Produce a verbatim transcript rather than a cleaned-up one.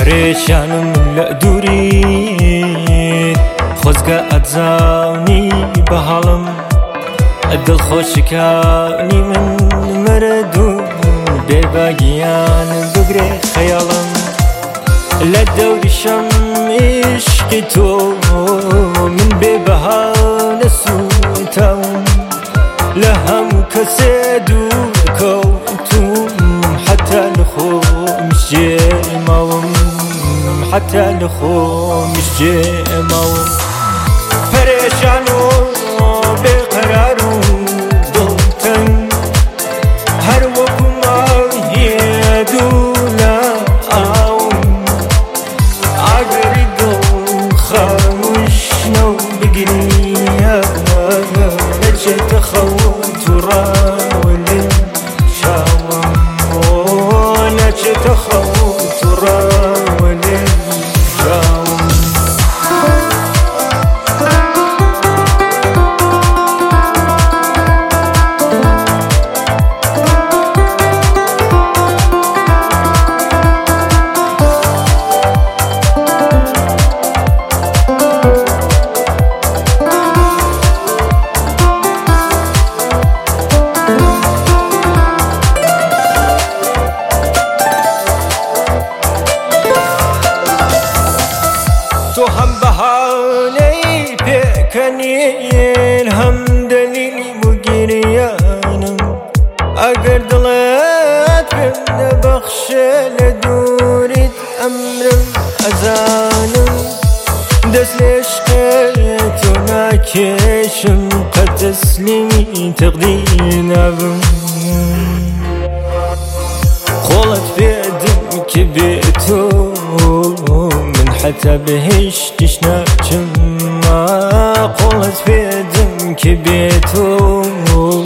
پریشانم لە دووری خۆزگە ئەتزانی بە هەڵم دڵخۆشەکانی من مردوو بێباگیان بگرێ خەیاڵم لە دەوریشەم عشقی تۆ من بێبەها نەسووتەم لە هەموو کەسێ دوور کەوتوم حتا لە خۆمیش جێماوم حتا لە خۆمیش جێماوم پەرێشان و بێقەرار و دڵتەنگ هەر وەکو ماهیە دوو لە ئاوم ئاگری دڵ خەموشنە و بگریە نەچێتە خەوت و ڕاوەلێ چاوم نەچێتە خەوت و ڕاوەلێ چاوم تو هم بەهانەی پێکەنین هەم دەلیلی بۆ گریانم ئەگەر دڵت پێم نەبەخشێ لە دووریت ئەمرم ئەزانم دەست لێ عشقێ تۆ ناکێشم قەت تەسلیمی تەقدیر نابم خۆڵت پێدم کە بێ تۆ حتى بهشتش ناچم قولت پێدم کە بێ تۆ